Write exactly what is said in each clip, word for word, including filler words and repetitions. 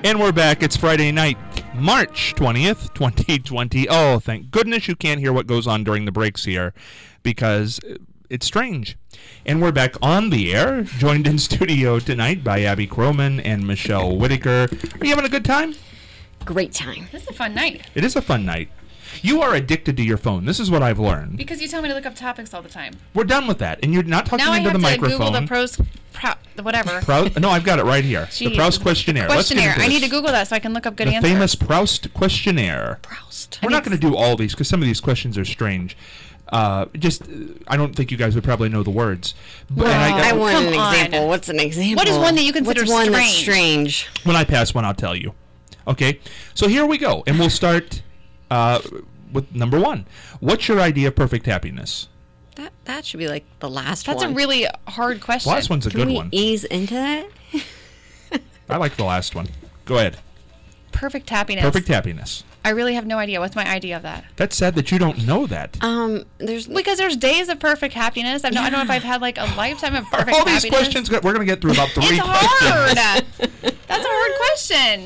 And we're back. It's Friday night, March twentieth, twenty twenty. Oh, thank goodness you can't hear what goes on during the breaks here, because it's strange. And we're back on the air, joined in studio tonight by Abby Croman and Michelle Whitaker. Are you having a good time? Great time. This is a fun night. It is a fun night. You are addicted to your phone. This is what I've learned. Because you tell me to look up topics all the time. We're done with that. And you're not talking now into the microphone. Now I have to microphone. Google the pros, pro, whatever. Proust? No, I've got it right here. Jeez. The Proust questionnaire. Questionnaire. Let's get into I need this. to Google that so I can look up good the answers. The famous Proust questionnaire. Proust. We're not going to do all these because some of these questions are strange. Uh, just, uh, I don't think you guys would probably know the words. But, Well, and I, I, got, want Come an on. example. What's an example? What is one that you consider What's one that's strange? strange? when I pass one, I'll tell you. Okay? So here we go. And we'll start uh, with number one. What's your idea of perfect happiness? That that should be like the last That's one. a really hard question. The last one's a Can good we one. ease into that? I like the last one. Go ahead. Perfect happiness. Perfect happiness. I really have no idea. What's my idea of that? That's sad that you don't know that. Um, there's Because there's days of perfect happiness. I don't, I don't know if I've had like a lifetime of perfect all these happiness. questions, we're going to get through about three It's questions. hard. That's a hard question.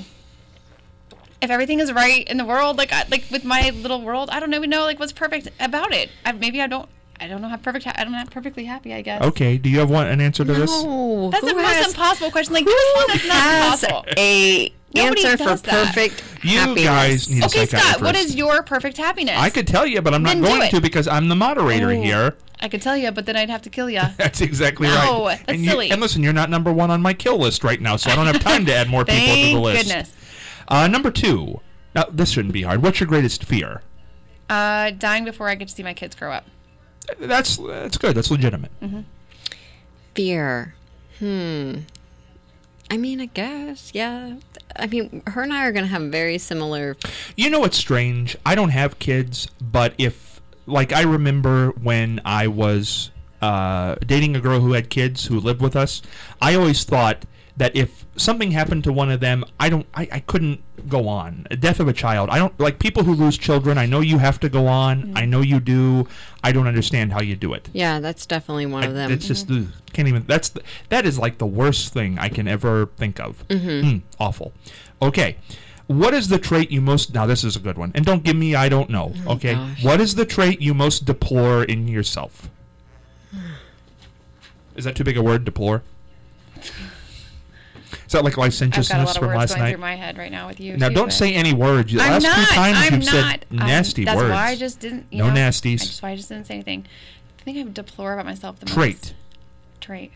If everything is right in the world, like I, like with my little world, I don't even know like what's perfect about it. I, maybe I don't. I don't know how perfect. Ha- I'm not perfectly happy. I guess. Okay, do you have one an answer to this? no. That's who the most has, impossible question. Like who this one that's not has possible. a Nobody answer for does that. perfect You happiness? guys need Okay, a Scott. What psychiatrist. is your perfect happiness? I could tell you, but I'm not Then do going it. to because I'm the moderator Oh. here. I could tell you, but then I'd have to kill you. That's exactly No, right. that's and you, silly. And listen, you're not number one on my kill list right now, so I don't have time to add more people to the Thank list. goodness. Uh, number two. Now, this shouldn't be hard. What's your greatest fear? Uh, dying before I get to see my kids grow up. That's that's good. That's legitimate. Mm-hmm. Fear. Hmm. I mean, I guess, yeah. I mean, her and I are going to have very similar. You know what's strange? I don't have kids, but if, like, I remember when I was uh, dating a girl who had kids who lived with us, I always thought that if something happened to one of them, I don't, I, I couldn't go on. A death of a child. I don't, like, people who lose children, I know you have to go on. Mm-hmm. I know you do. I don't understand how you do it. Yeah, that's definitely one I- of them. It's just, ugh, can't even, that's, the, that is like the worst thing I can ever think of. Mm, awful. Okay. What is the trait you most, now this is a good one, and don't give me I don't know, Oh, okay? gosh. What is the trait you most deplore in yourself? Is that too big a word, deplore? Is that like I've got a licentiousness lot of from words last going night? through my head right now with you. Now, too, don't but- say any words. The I'm last not. two times I'm you've not. said I'm- nasty that's words. why I just didn't. You No know, nasties. That's why I just didn't say anything. I think I deplore about myself the Trait. most. Trait.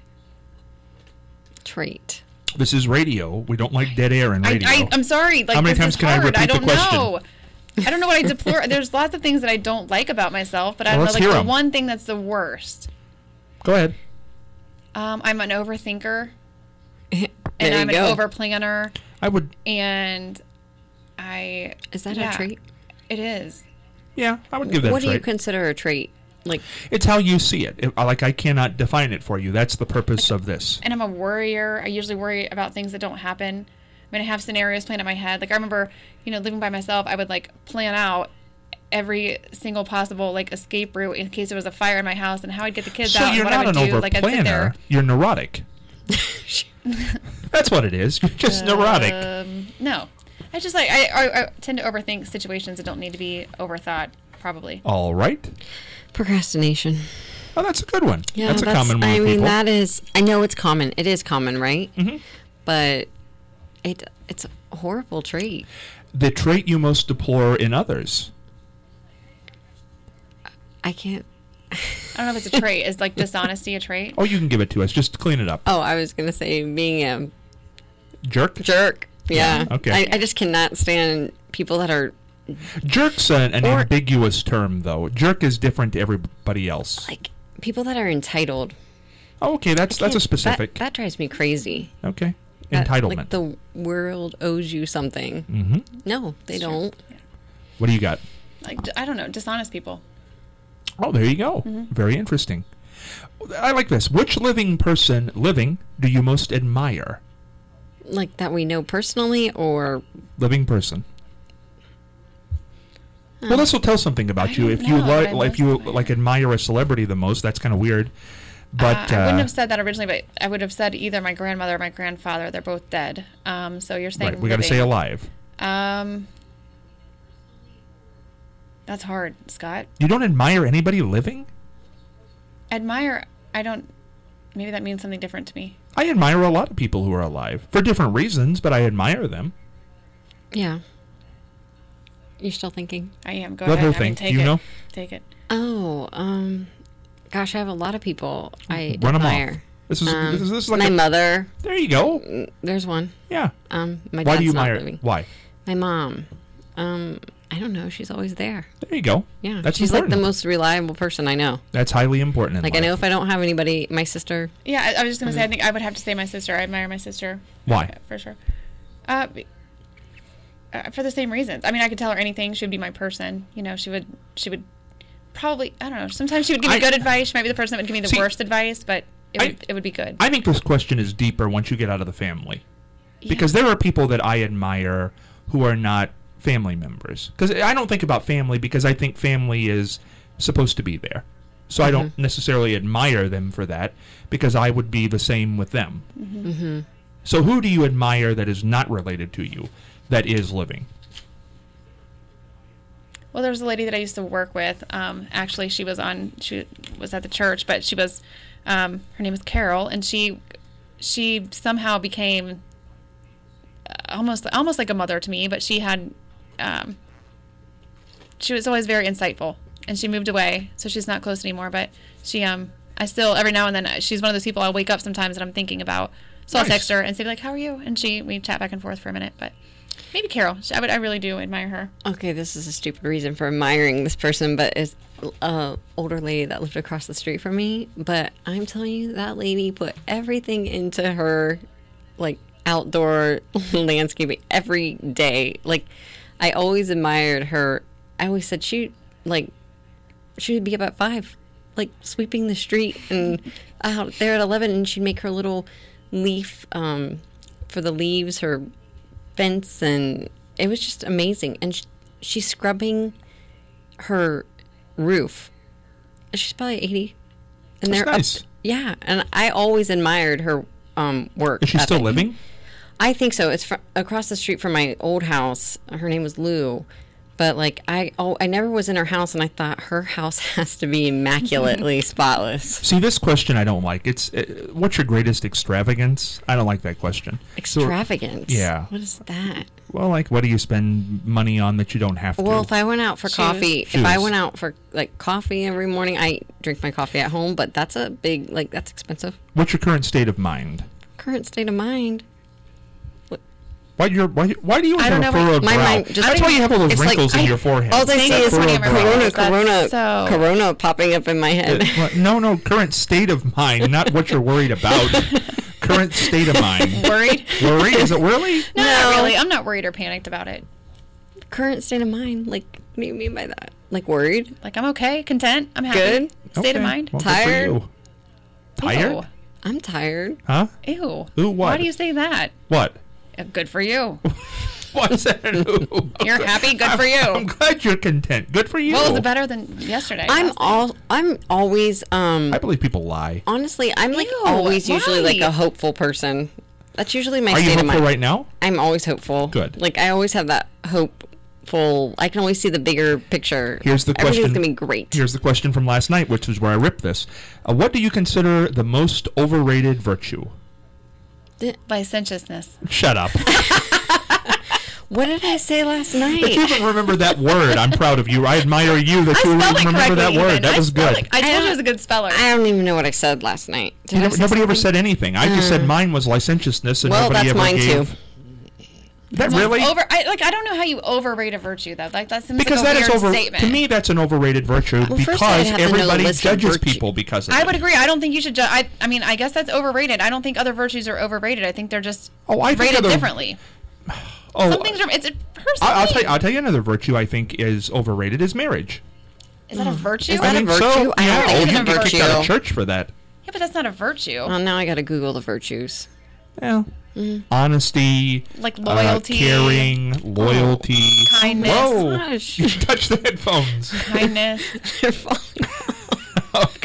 Trait. This is radio. We don't like dead air in I, radio. I, I'm sorry. Like, How many this times is can I hard. repeat I the don't question? know. I don't know what I deplore. There's lots of things that I don't like about myself, but I Well, don't know, let's like hear the 'em. one thing that's the worst. Go ahead. Um, I'm an overthinker, There and you I'm go. an over planner, I would, and I. Is that yeah, a trait? It is. yeah, I would give that What a do you trait. consider a trait? Like, It's how you see it. If, like, I cannot define it for you. That's the purpose of this. And I'm a worrier. I usually worry about things that don't happen. I mean, I have scenarios planned in my head. Like, I remember, you know, living by myself, I would, like, plan out every single possible, like, escape route in case there was a fire in my house and how I'd get the kids So out you're and what I not would an do. over Like, I'd sit there. planner. You're neurotic. That's what it is. You're just neurotic. Um, no. I just, like, I, I, I tend to overthink situations that don't need to be overthought, probably. All right. procrastination. Oh, that's a good one. Yeah, that's a common one I with mean, people. that is. I know it's common. It is common, right? Mhm. But it it's a horrible trait. The trait you most deplore in others. I can't. I don't know if it's a trait. Is, like, dishonesty a trait? Oh, you can give it to us. Just clean it up. Oh, I was gonna say being a Jerk? jerk. Yeah. Yeah, okay. I, I just cannot stand people that are Jerk's an, an Or- ambiguous term, though. Jerk is different to everybody else. like people that are entitled. Oh, okay, that's that's a Can't- specific. That, that drives me crazy. okay. That, Entitlement. Like the world owes you something. mm-hmm. No, they It's true. don't. What do you got? Like, d- I don't know, dishonest people. Oh, there you go. Mm-hmm. Very interesting. I like this. Which living person, living, do you most admire? Like that we know personally, or Living person. Well, this will tell something about I you. don't If you know, like, but I if you most like admire a celebrity the most, that's kind of weird. But uh, I wouldn't uh, have said that originally, but I would have said either my grandmother or my grandfather. They're both dead. Um, so you're saying right, we got to say living. alive. Um, that's hard, Scott. You don't admire anybody living? Admire, I don't, maybe that means something different to me. I admire a lot of people who are alive for different reasons, but I admire them. Yeah. You're still thinking? I am. Go Let ahead. her I mean, think. take Do you it. know? Take it. Oh, um, gosh, I have a lot of people I Run them admire. off. This is, Um, this is this is like my a, mother. there you go. There's one. Yeah. Um, my Why dad's do you not admire? living. Why? My mom. Um, I don't know. She's always there. There you go. Yeah, That's she's important. like the most reliable person I know. That's highly important in Like life. I know if I don't have anybody, my sister. Yeah, I, I was just gonna Mm-hmm. say. I think I would have to say my sister. I admire my sister. Why? Yeah, for sure. Uh, be- uh, for the same reasons. I mean, I could tell her anything. She would be my person. You know, she would. She would probably. I don't know. Sometimes she would give me I- good advice. She might be the person that would give me the See, worst advice, but it I- would. It would be good. I think this question is deeper once you get out of the family. Yeah. Because there are people that I admire who are not family members. Because I don't think about family because I think family is supposed to be there. So I don't necessarily admire them for that because I would be the same with them. Mm-hmm. So who do you admire that is not related to you that is living? Well, there was a lady that I used to work with. Um, actually, she was on. She was at the church, but she was. Um, her name is Carol, and she, she somehow became. uh, Almost, almost like a mother to me. But she had. Um, she was always very insightful, and she moved away, so she's not close anymore. But she, um, I still every now and then she's one of those people I'll wake up sometimes and I'm thinking about. So I'll Nice. text her and say like, "How are you?" And she, we chat back and forth for a minute, but. Maybe Carol. She, I would. I really do admire her. Okay, this is a stupid reason for admiring this person, but it's a older lady that lived across the street from me. But I'm telling you, that lady put everything into her, like, outdoor landscaping every day. Like, I always admired her. I always said she, like, she would be up at five, like, sweeping the street and out there at eleven, and she'd make her little leaf um, for the leaves, her fence, and it was just amazing. And she, she's scrubbing her roof. She's probably eighty, and That's they're nice. up. Yeah, and I always admired her um, work. Is she still ethic. living? I think so. It's fr- across the street from my old house. Her name was Lou. But like I, oh, I never was in her house, and I thought her house has to be immaculately spotless. See, this question I don't like. It's uh, what's your greatest extravagance? I don't like that question. So- Extravagance. yeah. What is that? well, like, what do you spend money on that you don't have to? Well, if I went out for Shoes. coffee, if I Shoes. went out for like coffee every morning, I drink my coffee at home, but that's a big, like, that's expensive. What's your current state of mind? Current state of mind. Why do you why, why do you I have don't a know, my- furrowed my brow? mind just- That's why you have all those It's like wrinkles in I- your forehead. All I see That's is funny, corona, I'm Furrowed right. brow. corona, That's corona, so- corona popping up in my head. Uh, well, no, no, current state of mind, not what you're worried about. Current state of mind. Worried? Worried? Is it really? No, No. not really. I'm not worried or panicked about it. Current state of mind. Like, what do you mean by that? Like worried? Like I'm okay, content. I'm happy. Good? State of Okay. mind. Well, good for Tired? you. Tired? I'm tired. Huh? Ew. Ew. Ooh, what? Why do you say that? What? Uh, Good for you. What's that? Ooh. You're happy? Good for you. I'm glad you're content. Good for you. What was it better than yesterday? I'm last night? all. I'm always. Um. I believe people lie. Honestly, I'm like Ew, always usually like why? a hopeful person. That's usually my Are you state of hopeful mind. right now? I'm always hopeful. Good. Like I always have that hopeful. I can always see the bigger picture. Here's the Everything's question. gonna be great. Here's the question from last night, which is where I ripped this. Uh, what do you consider the most overrated virtue? Licentiousness. Shut up. What did I say last If you night? even remember that word, I'm proud of you. I admire you that I you spelled it remember correctly. that word. even. That I was spelled good. it- I told you I was a good speller. I don't even know what I said last night. Did I Never- say nobody ever something? said anything. I just said mine was licentiousness, and Well, nobody that's ever mine gave. too. That Well, really? over. I like. I don't know how you overrate a virtue though. Like that seems Because like that a is weird over. statement. To me, that's an overrated virtue Well, first I'd because have to know the everybody list of judges virtue- people because of I it. would agree. I don't think you should. Ju- I. I mean, I guess that's overrated. I don't think other virtues are overrated. I think they're just Oh, I think rated other- differently. Oh, Some things are. It's a personal. I- I'll tell you. thing. I'll tell you another virtue I think is overrated is marriage. Is that a virtue? Is that I a think so. virtue? I don't Yeah, think oh, it's you a get kicked out of virtue. church for that. Yeah, but that's not a virtue. Well, now I got to Google the virtues. Well, Mm-hmm. honesty, Like uh, loyalty, caring, loyalty. kindness. Whoa! Gosh. You touched the headphones. kindness. They're falling off. Okay.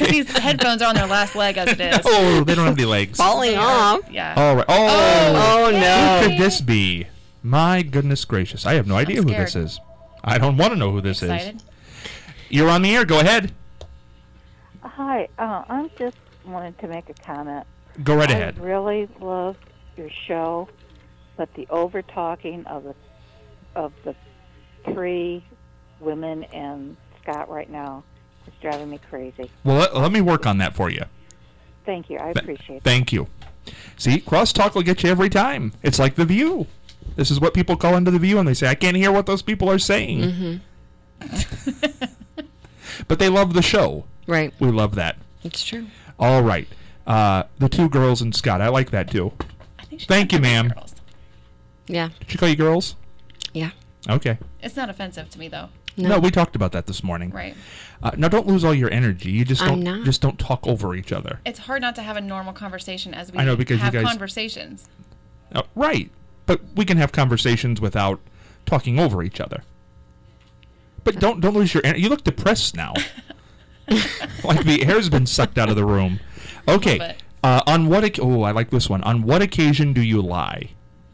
because these headphones are on their last leg as it is. Oh, they don't have any legs. Falling They off. are- Yeah. All right. Oh, Oh, who no. could this be? My goodness gracious. I have no idea who scared. this is. I don't want to know who this Excited? is. You're on the air. Go ahead. Hi, uh, I'm just wanted to make a comment. Go right ahead. I really love your show, but the over talking of the of the three women and Scott right now is driving me crazy. Well, let, let me work on that for you. Thank you. I Th- appreciate that. Thank you. See, crosstalk will get you every time. It's like The View. This is what people call into The View, and they say, I can't hear what those people are saying. Mm-hmm. But they love the show. Right. We love that. It's true. All right. Uh, the two girls and Scott. I like that, too. I think she Thank said you, ma'am. girls. Yeah. Did she call you girls? Yeah. Okay. It's not offensive to me though. No, No. we talked about that this morning. Right. Uh, now, don't lose all your energy. You just I'm don't not. just don't talk over each other. It's hard not to have a normal conversation as we I know, because you have guys- conversations. Uh, right. But we can have conversations without talking over each other. But don't don't lose your energy. You look depressed now. Like the air's been sucked out of the room. Okay. bit. Uh, on what? Oc- oh, I like this one. On what occasion do you lie?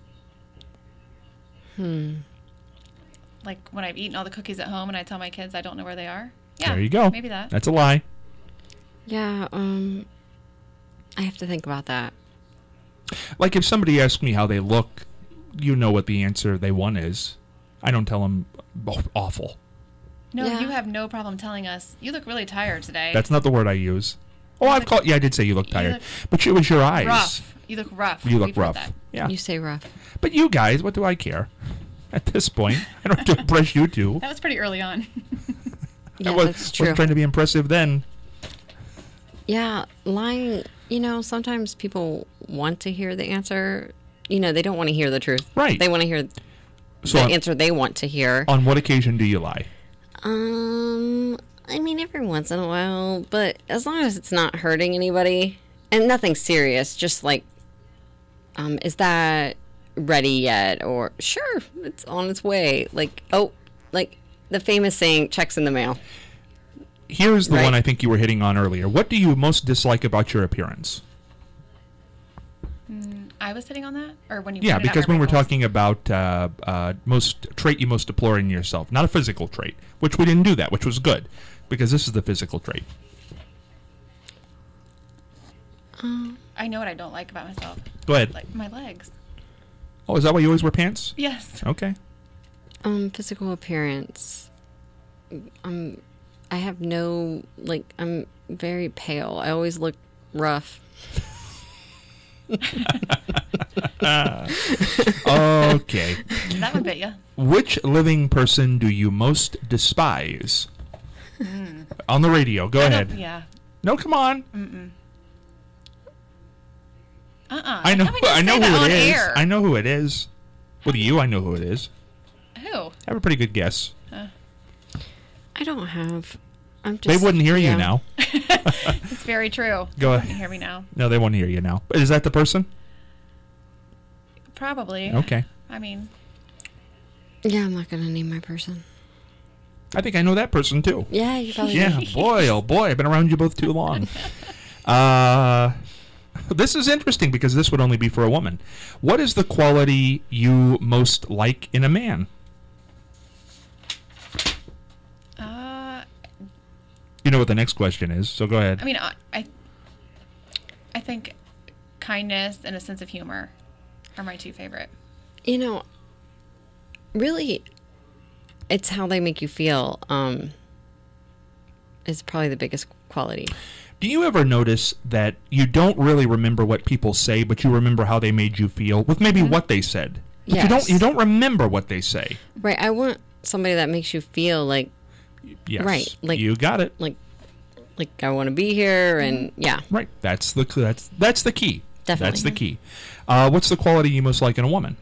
Hmm. Like when I've eaten all the cookies at home and I tell my kids I don't know where they are. Yeah. There you go. Maybe that. That's a lie. Yeah. Um. I have to think about that. Like if somebody asks me how they look, you know what the answer they want is. I don't tell them oh, awful. No, Yeah. you have no problem telling us you look really tired today. That's not the word I use. Oh, I've look- called. Yeah, I did say you look you tired, look but it was your eyes. rough. You look rough. You look We've heard rough. that. Yeah. You say rough. But you guys, what do I care? At this point, I don't have to impress you two. That was pretty early on. Yeah, I was, that's true. wasn't trying to be impressive then. Yeah, lying, you know, sometimes people want to hear the answer. You know, they don't want to hear the truth. Right. They want to hear So the on, answer they want to hear. on what occasion do you lie? Um, I mean, every once in a while, but as long as it's not hurting anybody and nothing serious, just like, um, is that ready yet? Or sure, it's on its way. Like, oh, like the famous saying, checks in the mail. Here's the Right. one I think you were hitting on earlier. What do you most dislike about your appearance? I was sitting on that, or when you Yeah, pointed out because my when we're wrinkles? talking about uh, uh, most trait you most deplore in yourself, not a physical trait, which we didn't do that, which was good, because this is the physical trait. I know what I don't like about myself, Go ahead. like my legs. Oh, is that why you always wear pants? Yes. Okay. Um, physical appearance. Um, I have no, like, I'm very pale. I always look rough. Okay. That would bit you. Which living person do you most despise? On the radio. Go I don't- ahead. Yeah. No, come on. Uh-uh. I know. How am gonna I know say that who on it is. air? I know who it is. What do you? I know who it is. Who? I have a pretty good guess. I don't have. I'm just. They wouldn't hear yeah. you now. It's very true. Go You ahead. can hear me now. No, they won't hear you now. Is that the person? Probably. Okay. I mean, Yeah, I'm not gonna name my person. I think I know that person too. Yeah, you probably. Yeah, boy, oh boy, I've been around you both too long. Uh, this is interesting because this would only be for a woman. What is the quality you most like in a man? uh, You know what the next question is, so go ahead. I mean, I, I, I think kindness and a sense of humor are my two favorite. You know, really, it's how they make you feel. Um, is probably the biggest quality. Do you ever notice that you don't really remember what people say, but you remember how they made you feel with maybe what they said? But you don't. Yes. You don't remember what they say. Right. I want somebody that makes you feel like, Yes. Right, like- you got it. like, like I want to be here, and yeah. Right. That's the that's that's the key. Definitely. That's the key. Uh, what's the quality you most like in a woman?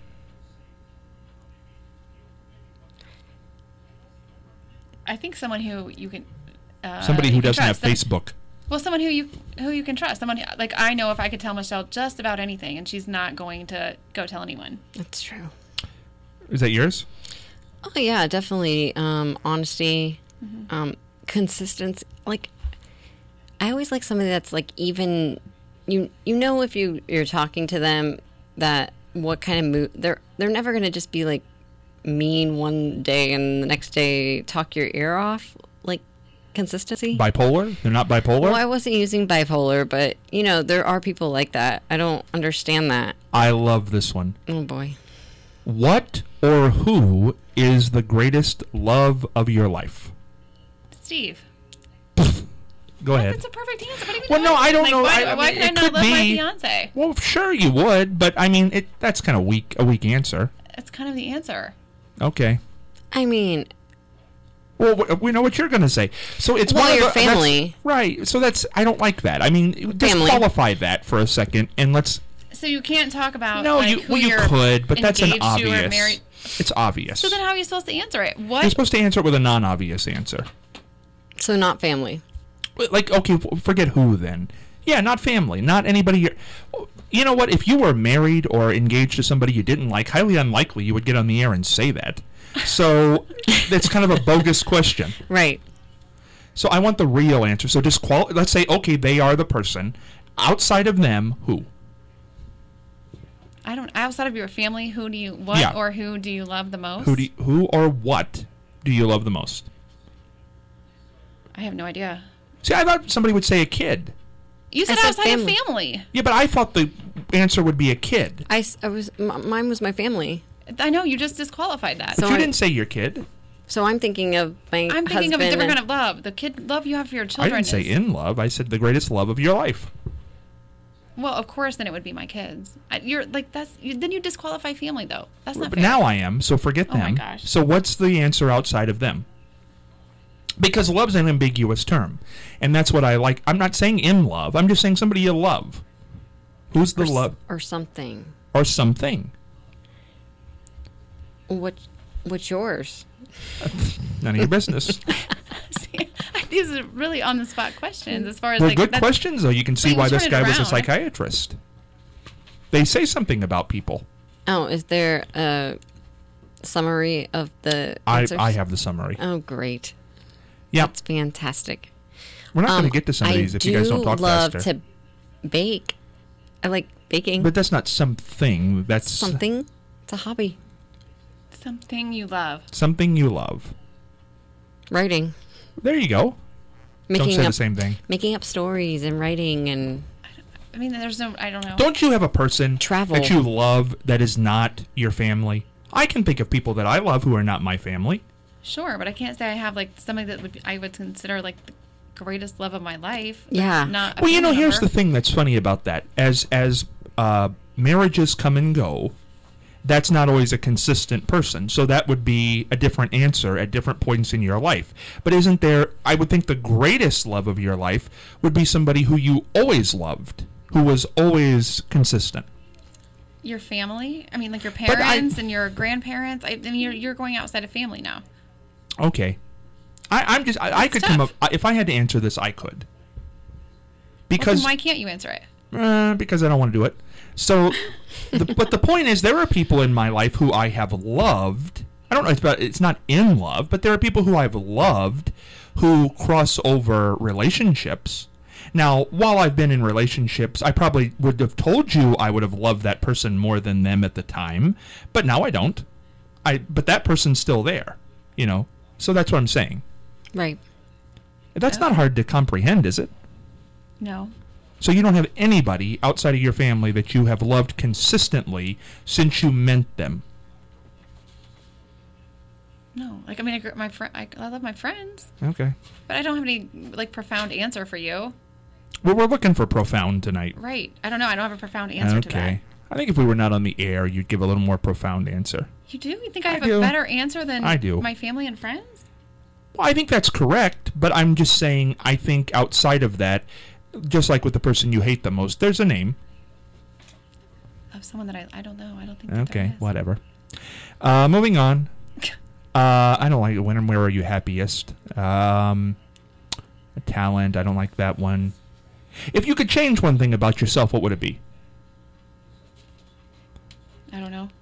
I think someone who you can. Uh, Somebody you who can doesn't have trust. Some- Facebook. Well, someone who you who you can trust. Someone like I know if I could tell Michelle just about anything, and she's not going to go tell anyone. That's true. Is that yours? Oh yeah, definitely. Um, honesty, Mm-hmm. um, consistency. Like, I always like somebody that's like even you you know if you you're talking to them that what kind of mood they're they're never gonna just be like mean one day and the next day talk your ear off, like consistency. Bipolar? They're not bipolar? Well, I wasn't using bipolar, but you know there are people like that. I don't understand that. I love this one. Oh boy. What or who is the greatest love of your life? Steve. Go ahead. That's a perfect answer. What do you mean? Well, no, I don't like, know. Why, I- I why mean, can I it not could love my be- fiance? Well, sure you would, but I mean, it that's kind of weak, a weak answer. That's kind of the answer. Okay. I mean, Well, w- we know what you're going to say. So it's Well, one of your the, that's- family. right. So that's I don't like that. I mean, disqualify that for a second and let's. So you can't talk about No, like, you who well you you're could, but that's an engaged to or obvious. married. It's obvious. So then, how are you supposed to answer it? What? You're supposed to answer it with a non-obvious answer. so not family. Like, okay, f- forget who then. Yeah, not family, not anybody. You're, you know what? If you were married or engaged to somebody you didn't like, highly unlikely you would get on the air and say that. So that's kind of a bogus question. Right. So I want the real answer. So just qual- let's say, okay, they are the person. Outside of them, who? I don't. Outside of your family, who do you what Yeah. or who do you love the most? Who do you, who or what do you love the most? I have no idea. See, I thought somebody would say a kid. You said I said outside family. of family. Yeah, but I thought the answer would be a kid. I, s- I was m- mine was my family. I know you just disqualified that. But So you I- didn't say your kid. So I'm thinking of my I'm thinking of a husband different and- kind of love. The kid love you have for your I children. didn't say is- in love. I said the greatest love of your life. Well, of course, then it would be my kids. I, you're like that's. You, then you disqualify family though. That's not But fair. now I am, so forget Oh my them. gosh. So what's the answer outside of them? Because love's an ambiguous term. And that's what I like. I'm not saying in love. I'm just saying somebody you love. Who's the or, s- love or something. or something? What what's yours? None of your business. See, these are really on the spot questions as far as They're like good that's- questions, though. You can see Well, why you this turn it guy was a around. psychiatrist. They say something about people. Oh, is there a summary of the I, answers? I have the summary. Oh, great. Yeah, That's fantastic. we're not going Um, to get to some of I these if you guys don't talk do love faster. to bake. I like baking. But that's not something. That's Something. It's a hobby. something you love. something you love. Writing. There you go. Making Don't say up the same thing. making up stories and writing and I mean, there's no. I don't know. Don't you have a person Travel. that you love that is not your family? I can think of people that I love who are not my family. Sure, but I can't say I have like somebody that would be, I would consider like the greatest love of my life. That's Yeah. Not. A Well, you know, family here's the member. thing that's funny about that. As as uh, marriages come and go, that's not always a consistent person. So that would be a different answer at different points in your life. But isn't there, I would think the greatest love of your life would be somebody who you always loved, who was always consistent. Your family. I mean, like your I- parents and your grandparents. I, I mean, you're you're going outside of family now. Okay. I, I'm just, I, I That's could come up, tough. I- if I had to answer this, I could. Well, Because then why can't you answer it? Uh, because I don't want to do it. So, the, but the point is, there are people in my life who I have loved. I don't know. It's about. It's not in love, but there are people who I've loved who cross over relationships. Now, while I've been in relationships, I probably would have told you I would have loved that person more than them at the time, but now I don't. I. But that person's still there. You know. So that's what I'm saying. right. That's not hard to comprehend, is it? No. So you don't have anybody outside of your family that you have loved consistently since you meant them. No. Like I mean, I, gr- my friend. I, I love my friends, Okay. but I don't have any like profound answer for you. Well, we're looking for profound tonight. Right. I don't know. I don't have a profound answer to that. Okay. I think if we were not on the air, you'd give a little more profound answer. You do? You think I I have do. a better answer than I do. my family and friends? Well, I think that's correct, but I'm just saying I think outside of that, just like with the person you hate the most, there's a name. Of someone that I, I don't know. I don't think that Okay, there is. whatever. Uh, moving on. Uh, I don't like when and where are you happiest? Um, talent. I don't like that one. If you could change one thing about yourself, what would it be? I don't know.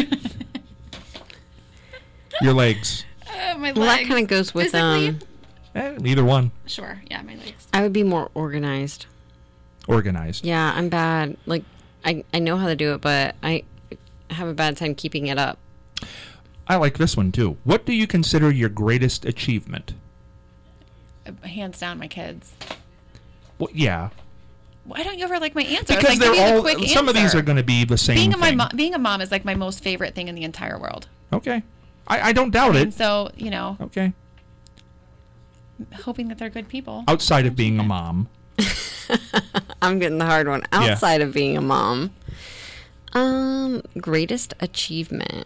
Your legs. Uh, my Well, that legs. kind of goes with Physically? um Eh, either one. Sure. Yeah, my legs. I would be more organized. Organized. Yeah, I'm bad. Like, I, I know how to do it, but I have a bad time keeping it up. I like this one, too. What do you consider your greatest achievement? Uh, Hands down, my kids. Well, yeah. Why don't you ever like my answer? Because like, they're give me the all, quick some of these answer. are going to be the same being a, my thing. mo- being a mom is like my most favorite thing in the entire world. Okay. I, I don't doubt And it. so, you know, Okay. hoping that they're good people. Outside of being a mom. I'm getting the hard one. Yeah. Outside of being a mom. Um, greatest achievement.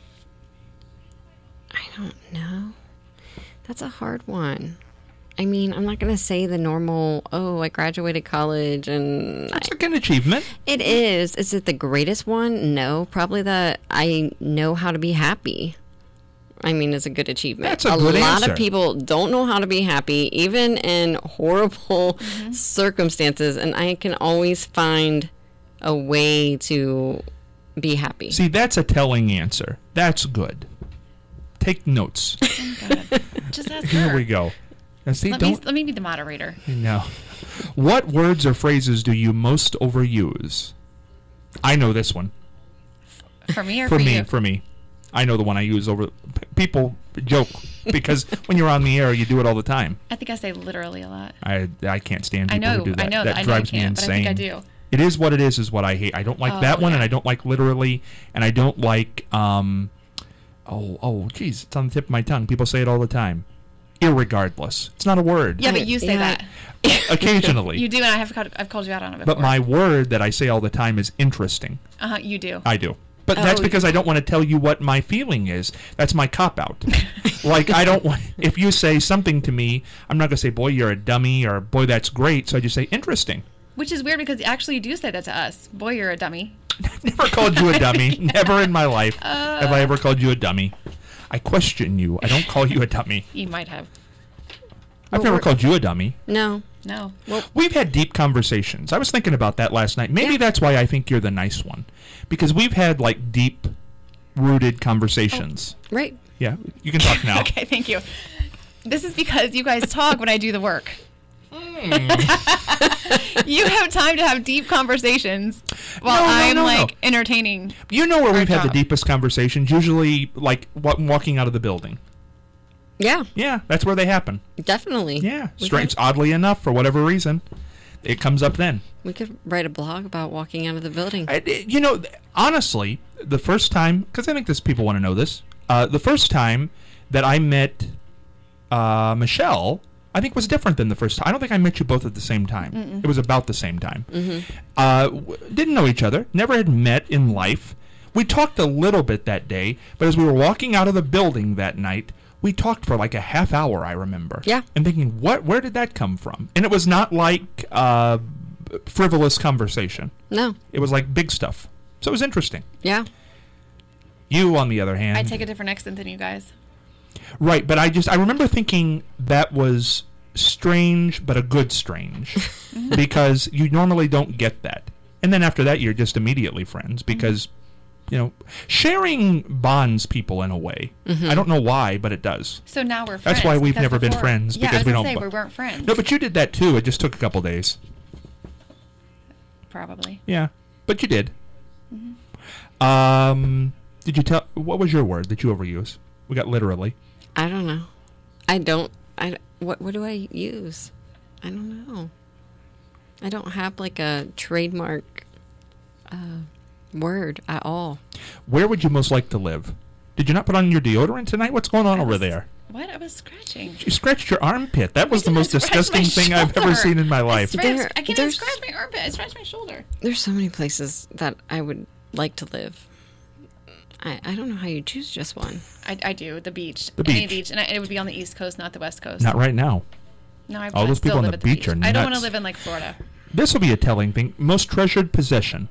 I don't know. That's a hard one. I mean, I'm not going to say the normal, oh, I graduated college and That's like an achievement. it is. Is it the greatest one? No, probably that I know how to be happy. I mean, it's a good achievement. That's a good lot answer. of people don't know how to be happy, even in horrible Mm-hmm. circumstances, and I can always find a way to be happy. See, that's a telling answer. That's good. Take notes. God. Just ask Here her. we go. Now, see, Let me, don't... let me be the moderator. No. What words or phrases do you most overuse? I know this one. For me or For for, me, you? for me. I know the one I use over... p- People joke because when you're on the air, you do it all the time. I think I say literally a lot. I I can't stand I people know, who do that. I know that that. I know drives you me can't, but I insane. think I do. It is what it is, is what I hate. I don't like Oh, that one, and yeah. I don't like literally, and I don't like, um, oh, oh, geez, it's on the tip of my tongue. People say it all the time. Irregardless. It's not a word. Yeah, I- but you say yeah. that. Occasionally. You do, and I have called, I've called you out on it before. But my word that I say all the time is interesting. Uh huh. You do. I do. But that's Oh. because I don't want to tell you what my feeling is. That's my cop out. Like, I don't want, if you say something to me, I'm not going to say, boy, you're a dummy, or boy, that's great. So I just say, interesting. Which is weird because actually you do say that to us. Boy, you're a dummy. Never called you a dummy. Never in my life have I ever called you a dummy. I question you. I don't call you a dummy. You might have. I've Well, never we're- called you a dummy. No. No. We've had deep conversations. I was thinking about that last night. Maybe Yeah. that's why I think you're the nice one. Because we've had, like, deep rooted conversations. Right. Yeah, you can talk now. Okay, thank you. This is because you guys talk when I do the work. You have time to have deep conversations while No, no, I'm no, no. like entertaining. You know where Our we've had the job. deepest conversations? Usually, like, wa- walking out of the building. Yeah, Yeah, that's where they happen. definitely. Yeah, We strange. could, Oddly enough, for whatever reason, it comes up then. we could write a blog about walking out of the building. I, you know, th- honestly, the first time, because I think this people want to know this, uh, the first time that I met uh, Michelle, I think was different than the first time. I don't think I met you both at the same time. Mm-mm. It was about the same time. Uh, w- didn't know each other, never had met in life. We talked a little bit that day, but as we were walking out of the building that night, we talked for like a half hour, I remember. Yeah. And thinking, what? Where did that come from? And it was not like uh, frivolous conversation. No. It was like big stuff. So it was interesting. Yeah. You, on the other hand, I take a different accent than you guys. right? But I just I remember thinking that was strange, but a good strange, because you normally don't get that. And then after that, you're just immediately friends because you know sharing bonds people in a way. I don't know why, but it does. So now we're friends. That's why we've because never been before- friends, Yeah, because I was we gonna don't say bu- we weren't friends. No, but you did that too. It just took a couple days. Probably. Yeah, but you did. Um, did you tell? What was your word that you overuse? We got literally. I don't know. I don't. I what what do I use? I don't know. I don't have like a trademark uh, word at all. Where would you most like to live? Did you not put on your deodorant tonight? What's going on I over was- there? What? I was scratching. You scratched your armpit. That was I the did, most I scratched my disgusting thing I've ever shoulder. seen in my I, life. scratched- There- I can't even there's- scratch my armpit. I scratched my shoulder. There's so many places that I would like to live. I, I don't know how you choose just one. I, I do. The beach. The Any beach. beach. And I, it would be on the East Coast, not the West Coast. Not right now. No, I, All I those still people on live the at beach are I don't want to nuts. live in like Florida. This will be a telling thing. Most treasured possession.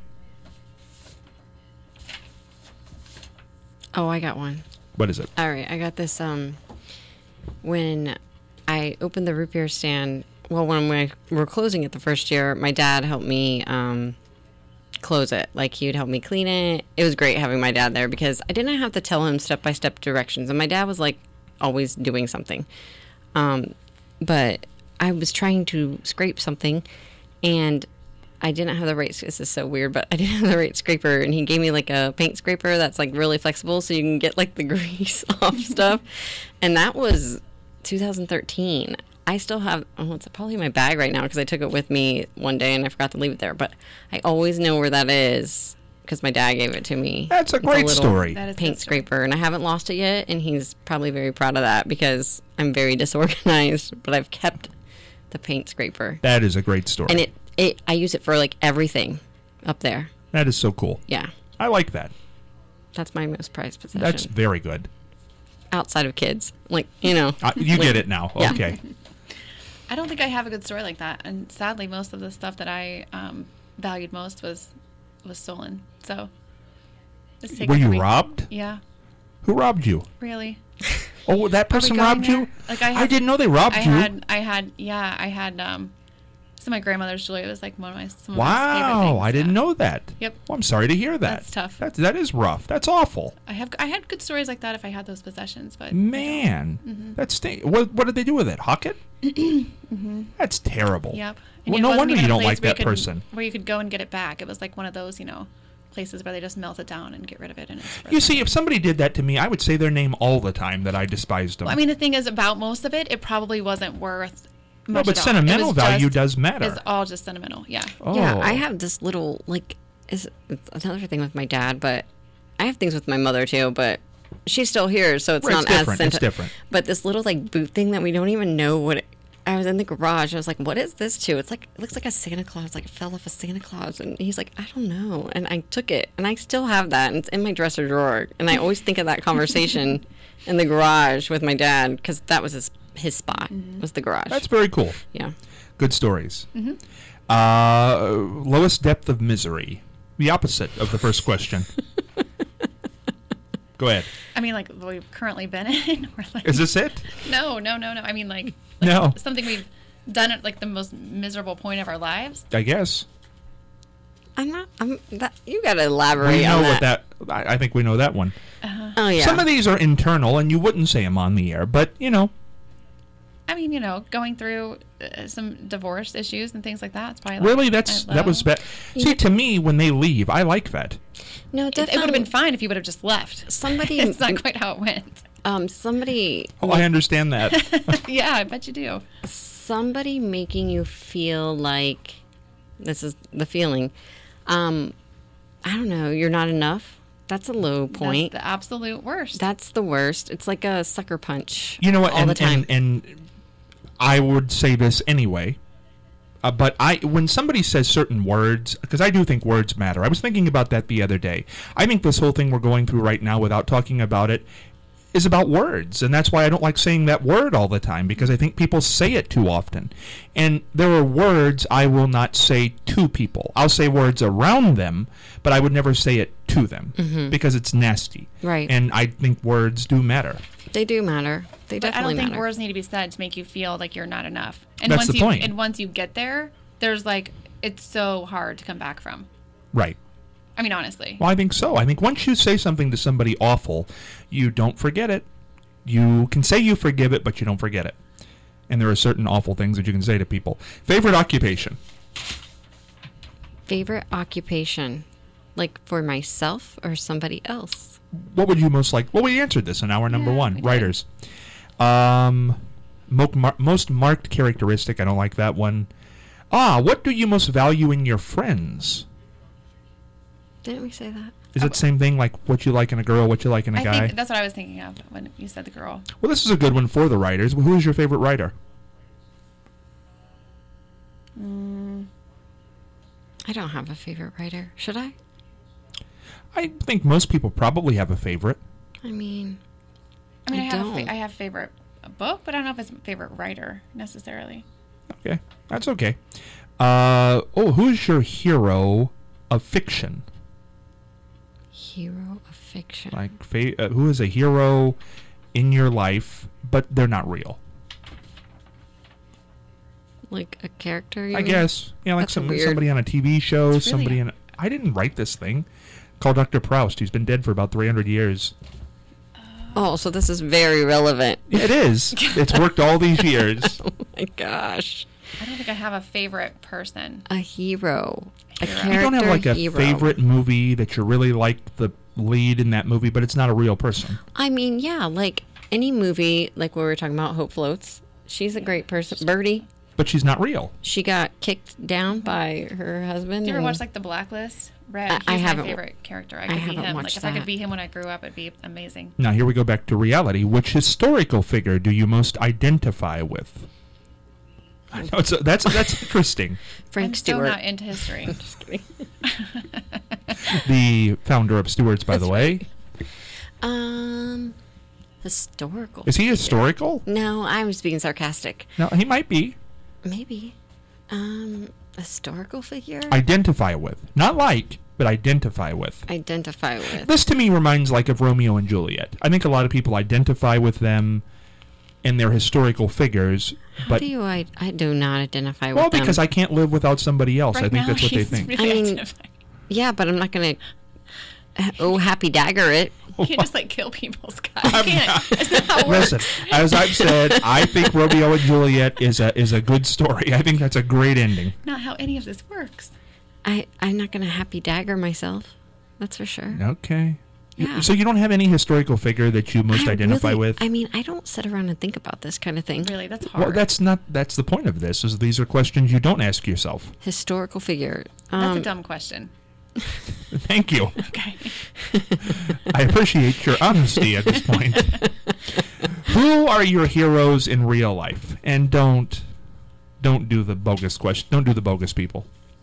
Oh, I got one. What is it? All right, I got this. Um, when I opened the root beer stand, well, when we were closing it the first year, my dad helped me um, close it. Like he would help me clean it. It was great having my dad there because I didn't have to tell him step by step directions, and my dad was like always doing something. Um, but I was trying to scrape something, and I didn't have the right. This is so weird, but I didn't have the right scraper, and he gave me like a paint scraper that's like really flexible, so you can get like the grease off stuff. And that was two thousand thirteen. I still have. Oh, it's probably in my bag right now because I took it with me one day and I forgot to leave it there. But I always know where that is because my dad gave it to me. That's a It's great little story. That is a Paint good story. scraper, and I haven't lost it yet. And he's probably very proud of that because I'm very disorganized. But I've kept the paint scraper, That is a great story. and it. It, I use it for like everything up there. That is so cool. Yeah, I like that. that's my most prized possession. That's very good. Outside of kids, like you know. Uh, you like- get it now. Yeah. Okay. I don't think I have a good story like that, and sadly, most of the stuff that I um, valued most was was stolen. So, it's taken Were you from me. robbed? Yeah, Who robbed you? really. Oh, that Are we person going robbed you? there? Like I, I had, didn't know they robbed I you. had, I had, yeah, I had. Um, so my grandmother's jewelry was like one of my some of my favorite Wow, things. I didn't yeah. know that. Yep. Well, I'm sorry to hear that. That's tough. That, that is rough. That's awful. I have, I had good stories like that if I had those possessions, but Man, Mm-hmm. that's stink. What, what did they do with it? Huck it? That's terrible. Yep. Well, it no wasn't wonder even you a don't place like where you that could- person. Where you could go and get it back. It was like one of those, you know, places where they just melt it down and get rid of it. And it's You see, if somebody did that to me, I would say their name all the time that I despised them. Well, I mean, the thing is about most of it, it probably wasn't worth much no, but at all. sentimental It was value just- does matter. It's all just sentimental. Yeah. Oh. Yeah, I have this little like is it's another thing with my dad, but I have things with my mother too, but she's still here, so it's Right, not it's as different, senti- it's different. But this little like boot thing that we don't even know what it, I was in the garage. I was like, "What is this to?" It's like it looks like a Santa Claus. Like it fell off a Santa Claus, and he's like, "I don't know." And I took it, and I still have that, and it's in my dresser drawer. And I always think of that conversation in the garage with my dad because that was his his spot was the garage. That's very cool. yeah. Good stories. Uh, lowest depth of misery. The opposite of the first question. Go ahead. I mean, like what we've currently been in. Or like, Is this it? no, no, no, no. I mean, like, like No. something we've done at like the most miserable point of our lives. I guess. I'm not. I'm that. You got to elaborate We know on what that. that. I, I think we know that one. Oh yeah. Some of these are internal, and you wouldn't say them on the air, but you know. I mean, you know, going through uh, some divorce issues and things like that. It's probably Really, like, that's I that was love- bad. See, to me, when they leave, I like that. no, It, definitely. it would have been fine if you would have just left. Somebody. It's not quite how it went. um. Somebody. Oh, I understand that. Yeah, I bet you do. Somebody making you feel like this is the feeling. Um. I don't know. You're not enough. That's a low point. That's the absolute worst. That's the worst. It's like a sucker punch. You know what? All and, the time. and and I would say this anyway. Uh, but I, when somebody says certain words, because I do think words matter. I was thinking about that the other day. I think this whole thing we're going through right now, without talking about it, is about words, and that's why I don't like saying that word all the time, because I think people say it too often. And there are words I will not say to people. I'll say words around them, but I would never say it to them because it's nasty. Right. And I think words do matter. They do matter. They But I definitely don't think matter. words need to be said to make you feel like you're not enough. And That's once the you point. and once you get there, there's like it's so hard to come back from. Right. I mean, honestly. Well, I think so. I think once you say something to somebody awful, you don't forget it. You can say you forgive it, but you don't forget it. And there are certain awful things that you can say to people. Favorite occupation? Favorite occupation, like for myself or somebody else? What would you most like? Well, we answered this in hour number Yeah, one. we did. Writers. Um, mo- mar- most marked characteristic. I don't like that one. Ah, what do you most value in your friends? Didn't we say that? Is it the same thing, like what you like in a girl, what you like in a I guy? think that's what I was thinking of when you said the girl. Well, this is a good one for the writers. Who is your favorite writer? I don't have a favorite writer. Should I? I think most people probably have a favorite. I mean, I mean, I, I have a don't. fa- I have favorite book, but I don't know if it's favorite writer necessarily. Okay, that's okay. Uh, oh, who's your hero of fiction? hero of fiction. Like, fa- uh, who is a hero in your life, but they're not real? Like a character? You I mean? guess. Yeah, like That's some, weird. somebody on a T V show, It's really somebody a- in... I didn't write this thing. Called Doctor Proust. He's been dead for about three hundred years. Oh, so this is very relevant. It is. It's worked all these years. Oh my gosh. I don't think I have a favorite person. A hero. A Hero. character You don't have like a hero. favorite movie that you really like the lead in that movie, but it's not a real person. I mean, yeah, like any movie, like what we were talking about, Hope Floats. She's a great person. Birdie. But she's not real. She got kicked down by her husband. Do you ever and- watch like The Blacklist? Red. I- He's I my haven't- favorite character. I I could be haven't him. Like watched if I could that. be him when I grew up, it'd be amazing. Now here we go back to reality. Which historical figure do you most identify with? I know it's a, that's that's interesting. Frank I'm Stewart. so not into history. Just kidding. The founder of Stewart's, by the way. Um, historical. Is he figure. historical? No, I was being sarcastic. No, he might be. Maybe. Um, historical figure. Identify with. Not like, but identify with. Identify with. This to me reminds like of Romeo and Juliet. I think a lot of people identify with them and their historical figures, How but do you? I, I do not identify with well, them. because I can't live without somebody else. I Right think now, that's what they he's think. really I mean- identifying. Yeah, but I'm not gonna. Oh, happy dagger it. You can't just like kill people, Scott. You can't. That's not how it Listen, works. as I've said, I think Romeo and Juliet is a is a good story. I think that's a great ending. Not how any of this works. I I'm not gonna happy dagger myself. That's for sure. Okay. Yeah. So you don't have any historical figure that you most I identify really- with? I mean, I don't sit around and think about this kind of thing. Really, that's hard. Well, that's not that's the point of this. Is these are questions you don't ask yourself. Historical figure. That's Um, a dumb question. Thank you. Okay. I appreciate your honesty at this point. Who are your heroes in real life? And don't don't do the bogus question. Don't do the bogus people.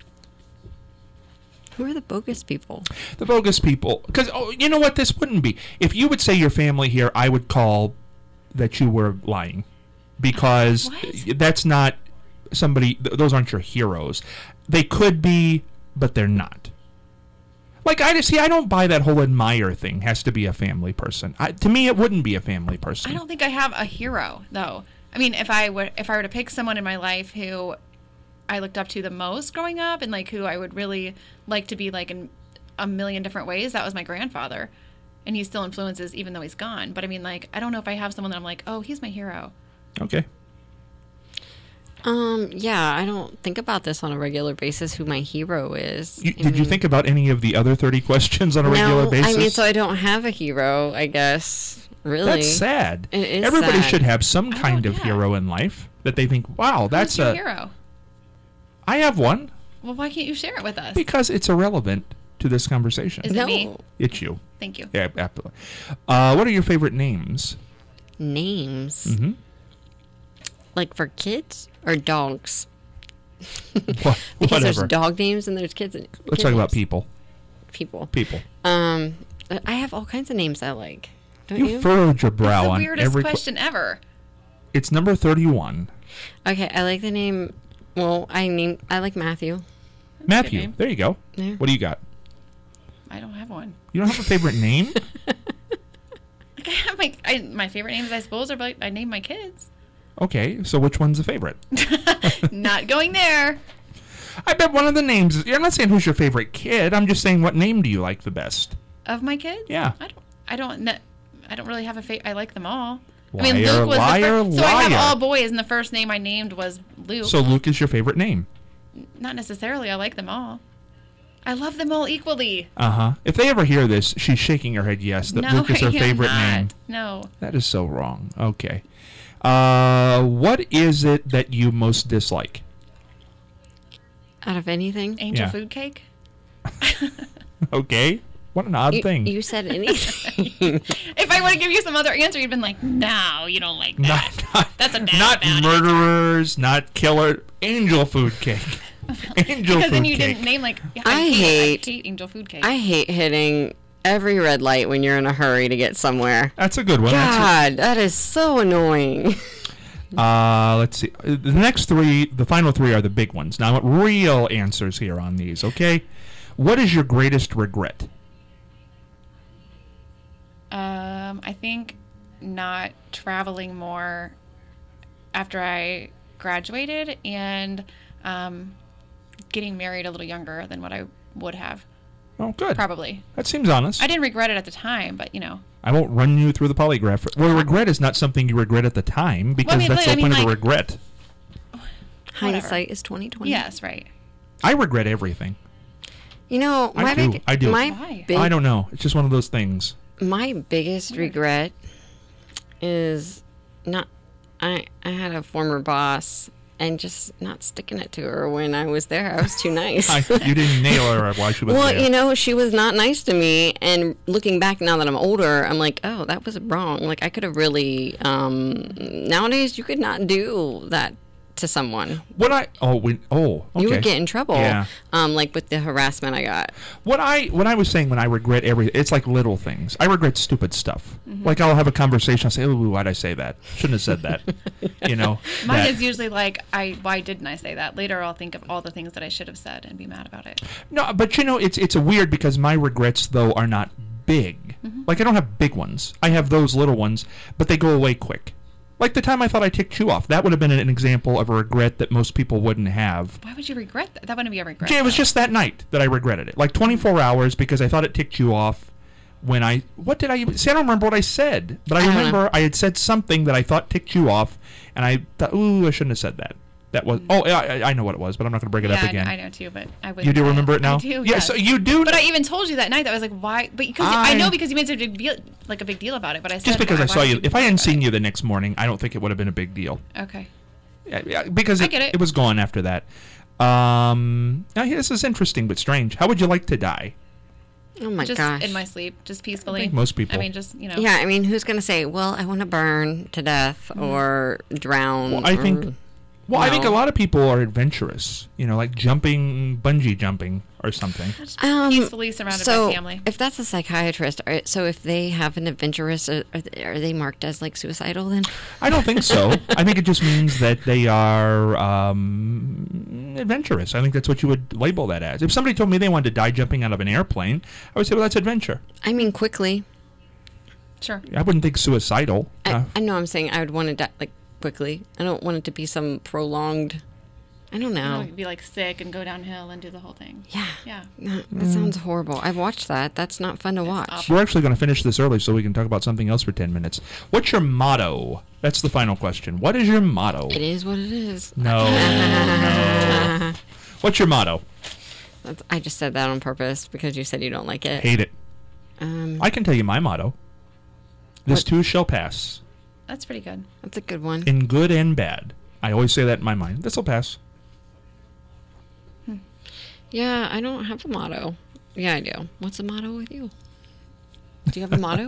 Who are the bogus people? The bogus people. Because oh, you know what? This wouldn't be. If you would say your family here, I would call that you were lying, because What? that's not somebody. Th- those aren't your heroes. They could be, but they're not. Like I just see, I don't buy that whole admire thing. Has to be a family person. I, to me, it wouldn't be a family person. I don't think I have a hero though. I mean, if I were if I were to pick someone in my life who I looked up to the most growing up, and like who I would really like to be like in a million different ways, that was my grandfather, and he still influences even though he's gone. But I mean, like I don't know if I have someone that I'm like, oh, he's my hero. Okay. Um, yeah, I don't think about this on a regular basis. Who my hero is? You, I did you mean- think about any of the other thirty questions on a regular no, basis? I mean, so I don't have a hero. I guess really. That's sad. It is Everybody sad. should have some I kind don't- of yeah. hero in life that they think, wow, that's Who's your a. hero. I have one Well, why can't you share it with us? because it's irrelevant to this conversation. Is it No me? It's you. Thank you. Yeah, absolutely. Uh, what are your favorite names? names Mm-hmm. like for kids or dogs? What, Because whatever. there's dog names and there's kids. Let's kid talk about names. people. People. People. Um, I have all kinds of names I like. Don't You you? furrowed your brow That's the on weirdest every. que- question ever. It's number thirty-one. Okay, I like the name. Well, I name. I like Matthew. Matthew. name. There you go. Yeah. What do you got? I don't have one. You don't have a favorite name? Like I have my I, my favorite names, I suppose, are like I name my kids. Okay, so which one's the favorite? Not going there. I bet one of the names. Is, I'm not saying who's your favorite kid. I'm just saying what name do you like the best? Of my kids? Yeah. I don't. I don't. kn- I don't really have a favorite. I like them all. I Liar, mean, Luke was liar, the first. So I have liar. all boys, and the first name I named was Luke. So Luke is your favorite name. Not necessarily. I like them all. I love them all equally. Uh huh. If they ever hear this, she's shaking her head yes that no, Luke is her I am favorite not. name. No. That is so wrong. Okay. Uh, what is it that you most dislike? Out of anything, Angel Yeah. food cake. Okay. What an odd you, thing. you said anything. If I would have given you some other answer, you'd been like, "No, you don't like that." not, not, That's a bad not about it. murderers, not killer. Angel food cake. Angel Because food then you cake. didn't name like. Yeah, I I, hate, hate- I hate angel food cake. I hate hitting every red light when you're in a hurry to get somewhere. That's a good one. That's God, that is so annoying. a- uh, let's see. Uh, The next three, the final three, are the big ones. Now, I want real answers here on these. Okay. What is your greatest regret? Um, I think not traveling more after I graduated and um, getting married a little younger than what I would have. Oh, good. Probably. That seems honest. I didn't regret it at the time, but you know. I won't run you through the polygraph. Well, regret is not something you regret at the time because Well, I mean, that's but I the point mean, of a like- regret. Hindsight is twenty twenty. Yes, right. I regret everything. You know, I my do. big, I do. my Why? big, I don't know. It's just one of those things. my biggest regret is not. I I had a former boss and just not sticking it to her when I was there. I was too nice. I, you didn't nail her while she was Well, there. you know, she was not nice to me, and looking back now that I'm older, I'm like, oh, that was wrong. Like, I could have really. Um, nowadays, you could not do that to someone. What I oh we, oh okay. You would get in trouble. Yeah. Um, like with the harassment I got. What I what I was saying when I regret every it's like little things. I regret stupid stuff. Like I'll have a conversation. I'll say, "Oh, why'd I say that? Shouldn't have said that." You know. Mine that- is usually like, I why didn't I say that? Later, I'll think of all the things that I should have said and be mad about it. No, but you know, it's it's a weird because my regrets though are not big. Like I don't have big ones. I have those little ones, but they go away quick. Like the time I thought I ticked you off. That would have been an example of a regret that most people wouldn't have. Why would you regret that? That wouldn't be a regret. Yeah, it was though. just that night that I regretted it. Like twenty-four hours because I thought it ticked you off when I... What did I even... See, I don't remember what I said. But I, I don't remember I had said something that I thought ticked you off. And I thought, ooh, I shouldn't have said that. That was... Oh, I, I know what it was, but I'm not going to bring it yeah, up again. I, I know too, but I would. You do remember it now? I do. Yeah, yes. so you do... But I even told you that night that I was like, why? But because I, I- know because you made such a big deal, like a big deal about it. But I said Just because why, I saw why you... would If I do hadn't that? seen you the next morning, I don't think it would have been a big deal. Okay. Yeah, yeah, because I it, get it. it was gone after that. Um, now, this is interesting but strange. How would you like to die? Oh my just gosh. in my sleep, just peacefully. I think most people. I mean, just you know. Yeah, I mean, who's going to say, well, I want to burn to death or drown? Well, I think... or- Well, I think a No. lot of people are adventurous. You know, like jumping, bungee jumping or something. Just Um, peacefully surrounded so by family. if that's a psychiatrist, are, so if they have an adventurous, are, are they- are they marked as like suicidal then? I don't think so. I think it just means that they are um, adventurous. I think that's what you would label that as. If somebody told me they wanted to die jumping out of an airplane, I would say, well, that's adventure. I mean, quickly. Sure. I wouldn't think suicidal. I, Uh, I know I'm saying I would want to die like quickly. I don't want it to be some prolonged. I don't You know. know, be like sick and go downhill and do the whole thing. Yeah. Yeah. No, that sounds horrible. I've watched that. That's not fun to watch. awful. we're actually going to finish this early so we can talk about something else for ten minutes. What's your motto? That's the final question. What is your motto? It is what it is. No. no. What's your motto? That's, I just said that on purpose because you said you don't like it. Hate it. Um, I can tell you my motto. This What? too shall pass, That's pretty good. that's a good one. in good and bad. I always say that in my mind. This will pass. Yeah, I don't have a motto. Yeah, I do. What's the motto with you? Do you have a motto?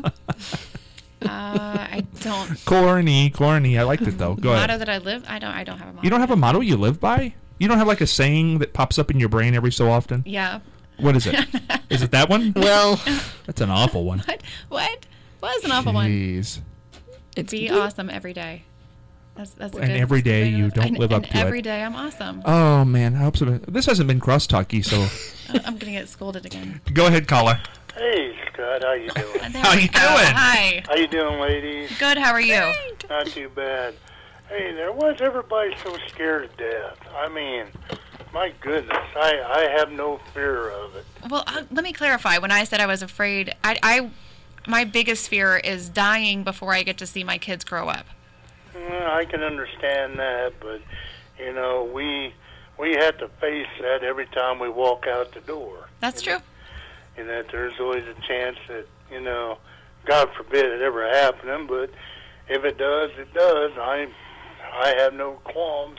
Uh, I don't. Corny, corny. I liked it though. Go motto ahead. that I live. I don't. I don't have a motto. You don't have a motto you live by? You don't have like a saying that pops up in your brain every so often? Yeah. What is it? Is it that one? Well, That's an awful one. What? What? What is an awful one? Jeez. it's Be awesome every day. That's that's. A And good, every that's a day good- you don't and, live up and to it. Every day I'm awesome. Oh man, I hope so. This hasn't been crosstalky, so I'm gonna get scolded again. go ahead, caller. Hey, Scott, how you doing? There How we you go. doing? Hi. How you doing, ladies? Good. How are you? Not too bad. Hey, there was everybody so scared of death. I mean, my goodness, I I have no fear of it. Well, uh, let me clarify. When I said I was afraid, I, I, my biggest fear is dying before I get to see my kids grow up. Well, I can understand that, but you know, we we have to face that every time we walk out the door. That's You know? true. And that there's always a chance that, you know, God forbid it ever happening, but if it does, it does. I I have no qualms.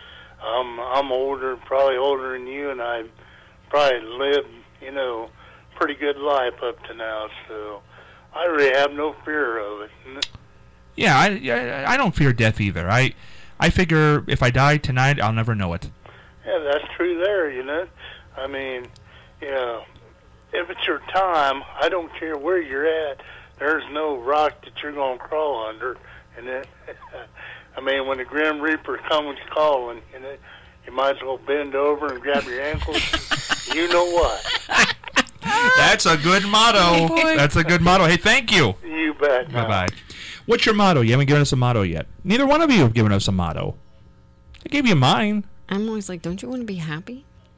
I'm I'm older, probably older than you, and I've probably lived, you know, pretty good life up to now, so I really have no fear of it. Yeah, I, I I don't fear death either. I I figure if I die tonight, I'll never know it. Yeah, that's true there, you know. I mean, you know, if it's your time, I don't care where you're at. There's no rock that you're going to crawl under. And it, I mean, when the Grim Reaper comes calling, you know, you might as well bend over and grab your ankles. You know what? That's a good motto. That's a good motto. Hey, thank you. You bet. Bye bye. What's your motto? You haven't given us a motto yet. Neither one of you have given us a motto. I gave you mine. I'm always like, don't you want to be happy?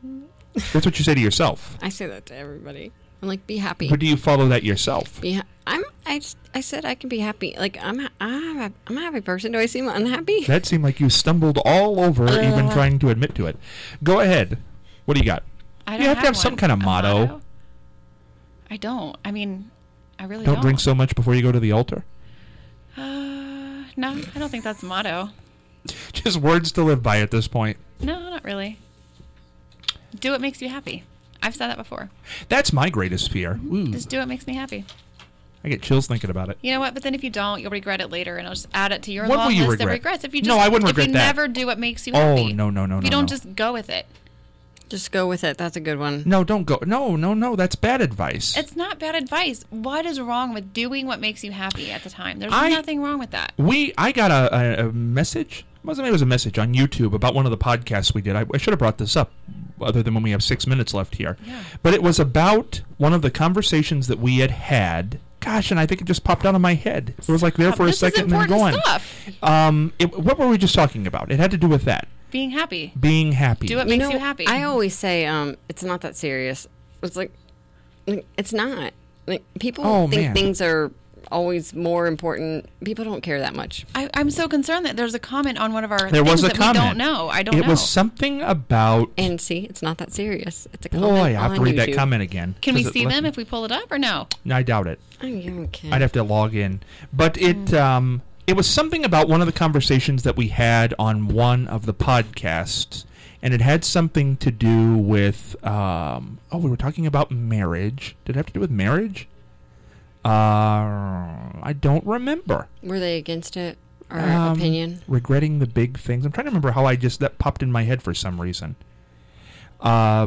That's what you say to yourself. I say that to everybody. I'm like, be happy. But do you follow that yourself? Be ha- I'm. I just. I said I can be happy. Like I'm. ha- I'm. A, I'm a happy person. Do I seem unhappy? That seemed like you stumbled all over Uh. even trying to admit to it. Go ahead. What do you got? I You don't have to have one. some kind of A motto. I don't. I mean, I really Don't don't. drink so much before you go to the altar. Uh, no, I don't think that's a motto. Just words to live by at this point. No, not really. Do what makes you happy. I've said that before. That's my greatest fear. Ooh, Just do what makes me happy. I get chills thinking about it. You know what? But then if you don't, you'll regret it later, and I'll just add it to your What long will you list regret? of regrets. If you just, No, I wouldn't if regret you that. never do what makes you Oh, happy. no, no, no, If no, you don't no. just go with it. Just go with it. That's a good one. No, don't go. No, no, no. That's bad advice. It's not bad advice. What is wrong with doing what makes you happy at the time? There's I- nothing wrong with that. We, I got a, a, a message. It wasn't it was a message on YouTube about one of the podcasts we did. I, I should have brought this up, other than when we have six minutes left here. Yeah. But it was about one of the conversations that we had had. Gosh, and I think it just popped out of my head. It was like there for a This is second and then important gone. stuff. Um, it, what were we just talking about? It had to do with that Being happy. being happy. Do what You makes know, you happy. I always say, um, it's not that serious. It's like, like it's not. Like people Oh, think man. things are always more important. People don't care that much. I, I'm so concerned that there's a comment on one of our There things was a that comment. we don't know. I don't it know. was something about. And see, it's not that serious. It's a comment Boy, I have to on read that YouTube. comment again. Can we 'cause it see left them me- if we pull it up or no? I doubt it. Oh, you okay. I'd have to log in. But it um, it was something about one of the conversations that we had on one of the podcasts, and it had something to do with um, oh, we were talking about marriage. Did it have to do with marriage? Uh, I don't remember. Were they against it? Or Um, opinion? Regretting the big things. I'm trying to remember how I just that popped in my head for some reason. Uh,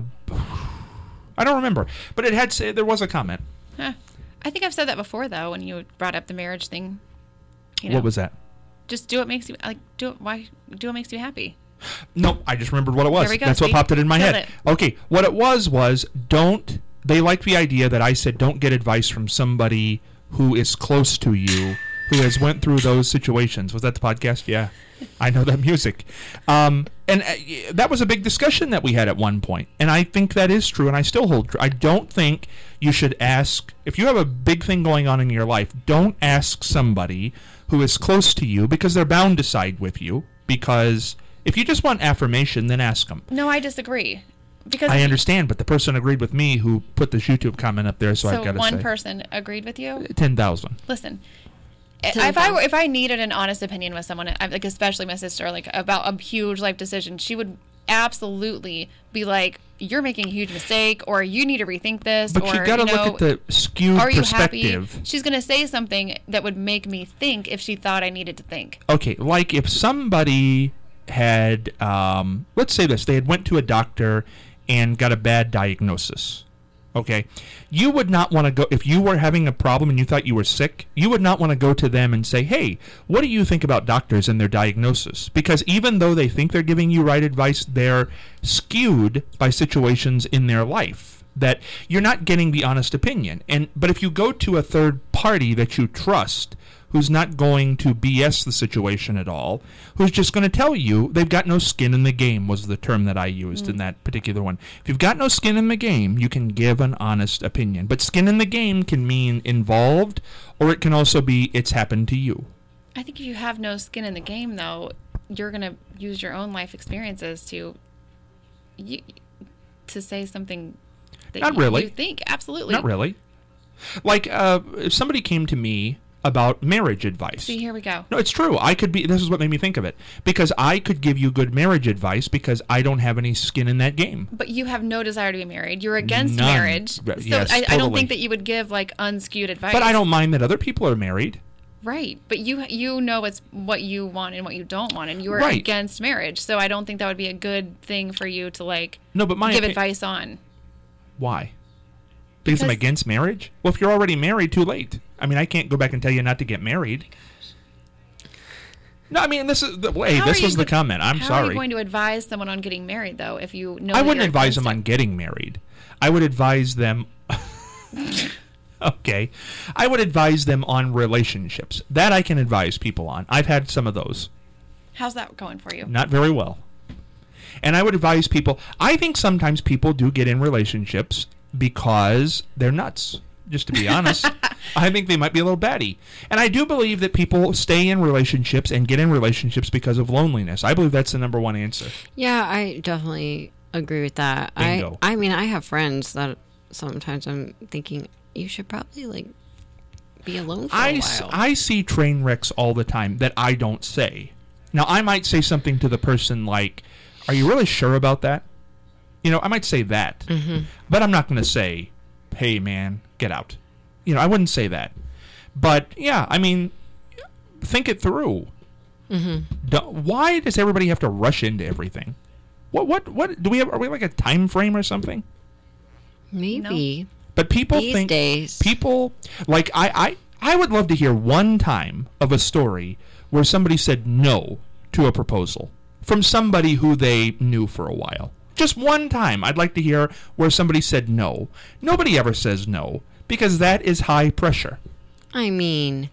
I don't remember, but it had say there was a comment. Huh. I think I've said that before though when you brought up the marriage thing. You know, What was that? just do what makes you like do it why do what makes you happy. Nope, I just remembered what it was. There we go, That's what see? popped it in my Killed head. it. Okay, what it was was don't. They liked the idea that I said don't get advice from somebody who is close to you, who has went through those situations. Was that the podcast? Yeah, I know that music. Um, and uh, y- that was a big discussion that we had at one point, and I think that is true, and I still hold true. I don't think you should ask if you have a big thing going on in your life. Don't ask somebody who is close to you because they're bound to side with you. Because if you just want affirmation, then ask them. No, I disagree. Because I understand, but the person agreed with me who put this YouTube comment up there, so, so I've got to one say person agreed with you. ten thousand. Listen, ten if I thousand. were, if I needed an honest opinion with someone, I- like especially my sister, like about a huge life decision, she would absolutely be like, "You're making a huge mistake," or "You need to rethink this," But or you got to know, look at the skewed "Are you perspective. happy?" She's gonna say something that would make me think if she thought I needed to think. Okay, like if somebody had, um, let's say this, they had went to a doctor and got a bad diagnosis. Okay, you would not want to go if you were having a problem and you thought you were sick. You would not want to go to them and say, "Hey, what do you think about doctors and their diagnosis?" Because even though they think they're giving you right advice, they're skewed by situations in their life that you're not getting the honest opinion. And but if you go to a third party that you trust, who's not going to B S the situation at all, who's just going to tell you they've got no skin in the game was the term that I used in that particular one. If you've got no skin in the game, you can give an honest opinion. But skin in the game can mean involved, or it can also be it's happened to you. I think if you have no skin in the game, though, you're gonna use your own life experiences to you, to say something that Not you, really. you think. Absolutely. Not really. Like, uh, if somebody came to me about marriage advice. See, here we go. No, it's true. I could be. This is what made me think of it, because I could give you good marriage advice because I don't have any skin in that game. But you have no desire to be married. You're against None. marriage. So But yes, I, I don't totally. think that you would give like unskewed advice. But I don't mind that other people are married. Right. But you you know it's what you want and what you don't want, and you are Right. against marriage. So I don't think that would be a good thing for you to like No, but my give opi- advice on. Why? Because, I'm Because- against marriage? Well, if you're already married, too late. I mean, I can't go back and tell you not to get married. No, I mean, this is the hey, How this are was you the go- comment. I'm how are sorry. you going to advise someone on getting married though if you know I that wouldn't you're advise against them it? on getting married. I would advise them. Okay. I would advise them on relationships. That I can advise people on. I've had some of those. How's that going for you? Not very well. And I would advise people, I think sometimes people do get in relationships because they're nuts, just to be honest. I think they might be a little batty. And I do believe that people stay in relationships and get in relationships because of loneliness. I believe that's the number one answer. Yeah, I definitely agree with that. Bingo. I I mean, I have friends that sometimes I'm thinking you should probably like be alone for I, a s- while. I see train wrecks all the time that I don't say. Now, I might say something to the person like, are you really sure about that? You know, I might say that. Mm-hmm. But I'm not going to say, hey, man, get out. You know, I wouldn't say that. But, yeah, I mean, think it through. Mm-hmm. Do, why does everybody have to rush into everything? What, what, what, do we have, are we like a time frame or something? Maybe But people these think, days. people, like, I, I, I would love to hear one time of a story where somebody said no to a proposal from somebody who they knew for a while. Just one time I'd like to hear where somebody said no. Nobody ever says no, because that is high pressure. I mean,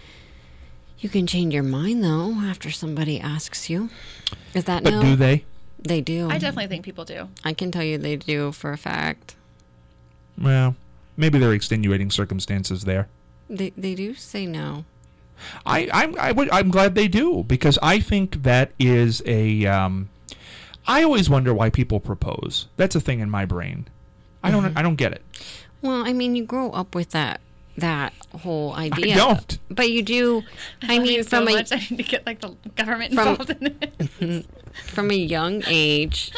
you can change your mind though after somebody asks you. Is that But no? do they? They do. I definitely think people do. I can tell you they do for a fact. Well, maybe there are extenuating circumstances there. They they do say no. I, I'm, I would, I'm glad they do, because I think that is a... Um, I always wonder why people propose. That's a thing in my brain. I don't. Mm-hmm. I don't get it. Well, I mean, you grow up with that that whole idea. I don't. But you do. I, love mean, you so from a much, I need to get like the government from- involved in it. from a young age,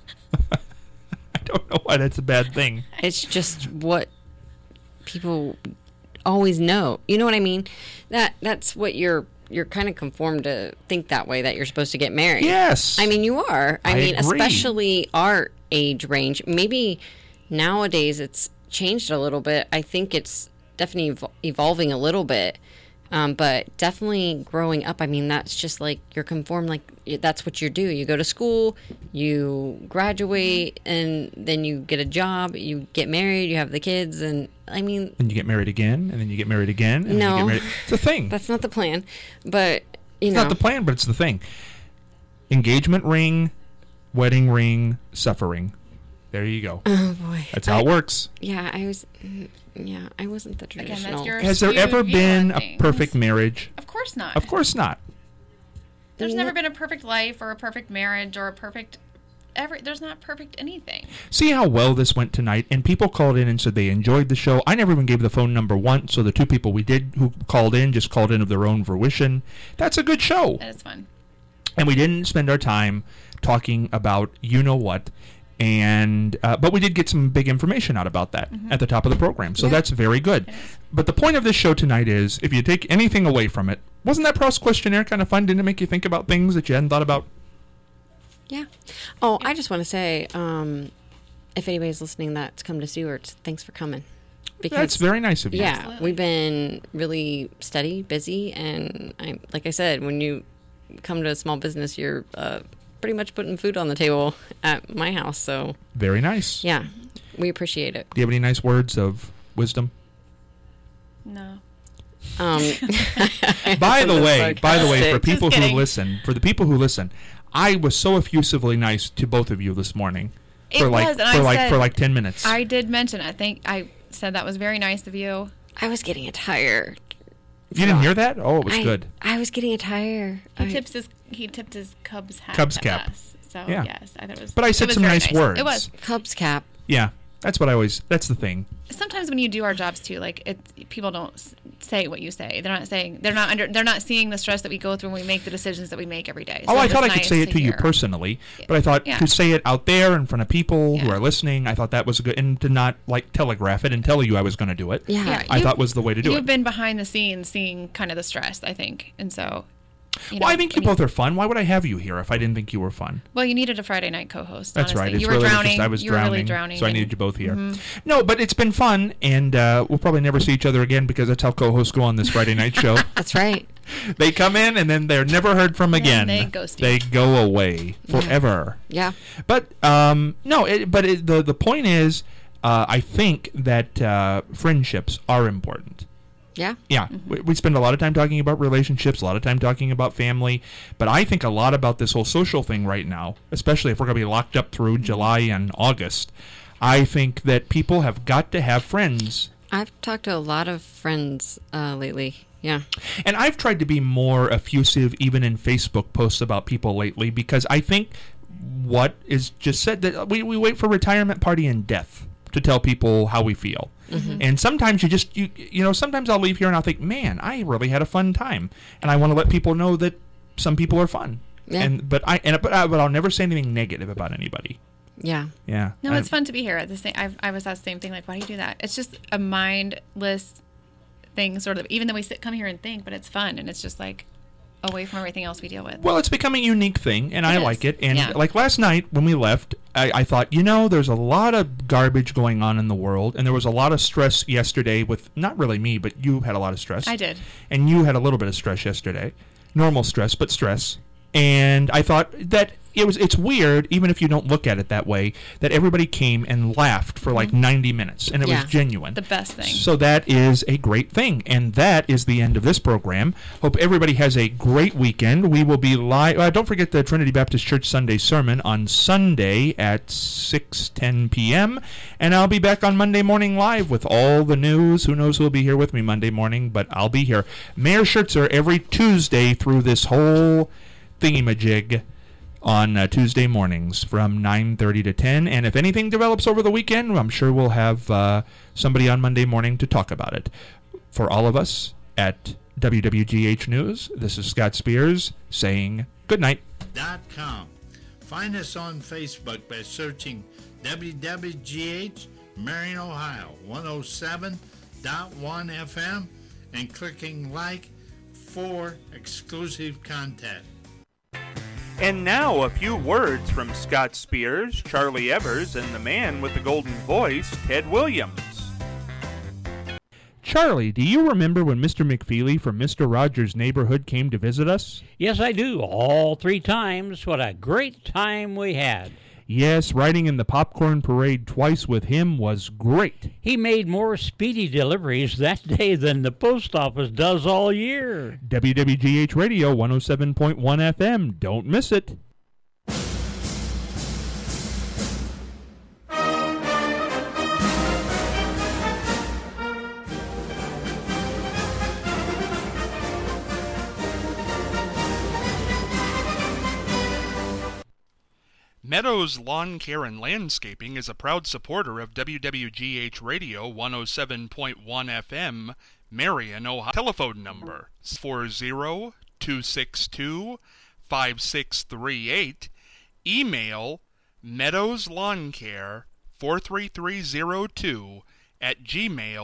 I don't know why that's a bad thing. it's just what people always know. You know what I mean? That that's what you're you're kind of conformed to think that way, that you're supposed to get married. Yes. I mean, you are. I, I mean, agree. especially our age range. Maybe nowadays it's changed a little bit. I think it's definitely ev- evolving a little bit. Um, but definitely growing up, I mean, that's just like you're conformed, like y- that's what you do. You go to school, you graduate, and then you get a job, you get married, you have the kids, and I mean, and you get married again, and then you get married again. And No. then you get married. It's a thing. that's not the plan. But, you It's know. not the plan, but it's the thing. Engagement ring, wedding ring, suffering. There you go. Oh, boy. That's how it works. Yeah, I was, mm, yeah, I wasn't the Again, traditional. that's your Has there skewed ever view been on a things. perfect marriage? Of course not. Of course not. There's No. never been a perfect life or a perfect marriage or a perfect every. There's not perfect anything. See how well this went tonight, and people called in and said they enjoyed the show. I never even gave the phone number once, so the two people we did who called in just called in of their own fruition. That's a good show. That is fun. And we didn't spend our time talking about you know what, and uh, but we did get some big information out about that at the top of the program, so Yeah. that's very good. It is. But the point of this show tonight is, if you take anything away from it, wasn't that Proust questionnaire kind of fun? Didn't it make you think about things that you hadn't thought about? Yeah. Oh, I just want to say, um, if anybody's listening that's come to Stewart's, thanks for coming. Because That's very nice of you. yeah, Absolutely. we've been really steady, busy, and I, like I said, when you come to a small business, you're uh, pretty much putting food on the table at my house. So Very nice. yeah, we appreciate it. Do you have any nice words of wisdom? No. Um, By the way, by the way, for sarcastic. people who kidding. listen, for the people who listen, I was so effusively nice to both of you this morning. It for like was, and for I like said- for like ten minutes. I did mention. I think I said that was very nice of you. I was getting a tire. you didn't hear that? Oh, it was I, good. I was getting a tire. He I- tips his he tipped his Cubs hat. Cubs at cap. us. So Yeah. yes, I thought it was. But I it said was some very nice words. It was. Cubs cap. Yeah, that's what I always. That's the thing. Sometimes when you do our jobs too, like it, people don't s- say what you say. They're not saying. They're not under. They're not seeing the stress that we go through when we make the decisions that we make every day. Oh, So I it's thought I could nice say it to you hear. personally, but I thought Yeah. to say it out there in front of people who Yeah. are listening, I thought that was good, and to not like telegraph it and tell you I was going to do it. Yeah. Yeah, I you- thought was the way to do You've it. been behind the scenes, seeing kind of the stress, I think, and so. You Well, know, I think you when both are fun. Why would I have you here if I didn't think you were fun? Well, you needed a Friday night co-host. That's honestly. right. It's You were really drowning. just I was you drowning, were really drowning. so I and- needed you both here. Mhm. No, but it's been fun, and uh, we'll probably never see each other again because that's how co-hosts go on this Friday night show. That's right. They come in and then they're never heard from again. they ghost you. They go away forever. Yeah. But um, no, it, but it, the the point is, uh, I think that uh, friendships are important. Yeah. Yeah, Mm-hmm. we, we spend a lot of time talking about relationships, a lot of time talking about family, but I think a lot about this whole social thing right now, especially if we're going to be locked up through July and August. I think that people have got to have friends. I've talked to a lot of friends uh, lately. Yeah. And I've tried to be more effusive even in Facebook posts about people lately, because I think what is just said, that we, we wait for retirement party and death to tell people how we feel. Mm-hmm. And sometimes you just, you you know, sometimes I'll leave here and I'll think, man, I really had a fun time. And I want to let people know that some people are fun. Yeah. And but I and but, I, but I'll never say anything negative about anybody. Yeah. Yeah. No, I, it's fun to be here. At the same, I've, I was that same thing. Like, why do you do that? It's just a mindless thing, sort of. Even though we sit, come here and think, but it's fun, and it's just like away from everything else we deal with. Well, it's becoming a unique thing, and It I is. like it. And Yeah. like last night when we left, I, I thought, you know, there's a lot of garbage going on in the world, and there was a lot of stress yesterday with, not really me, but you had a lot of stress. I did. And you had a little bit of stress yesterday. Normal stress, but stress. And I thought that it was it's weird, even if you don't look at it that way, that everybody came and laughed for like ninety minutes, and it Yeah. was genuine. The best thing. So that is a great thing, and that is the end of this program. Hope everybody has a great weekend. We will be live. Uh, don't forget the Trinity Baptist Church Sunday sermon on Sunday at six ten p.m., and I'll be back on Monday morning live with all the news. Who knows who'll be here with me Monday morning, but I'll be here. Mayor Schertzer every Tuesday through this whole thingamajig on uh, Tuesday mornings from nine thirty to ten. And if anything develops over the weekend, I'm sure we'll have uh, somebody on Monday morning to talk about it. For all of us at W W G H News, this is Scott Spears saying good night. Dot com. Find us on Facebook by searching W W G H Marion, Ohio one oh seven point one F M and clicking like for exclusive content. And now a few words from Scott Spears, Charlie Evers, and the man with the golden voice, Ted Williams. Charlie, do you remember when Mister McFeely from Mister Rogers' Neighborhood came to visit us? Yes, I do. All three times. What a great time we had. Yes, riding in the popcorn parade twice with him was great. He made more speedy deliveries that day than the post office does all year. W W G H Radio one oh seven point one F M. Don't miss it. Meadows Lawn Care and Landscaping is a proud supporter of W W G H Radio one oh seven point one F M, Marion, Ohio. Telephone number four zero two six two five six three eight. Email meadowslawncare four three three zero two at gmail.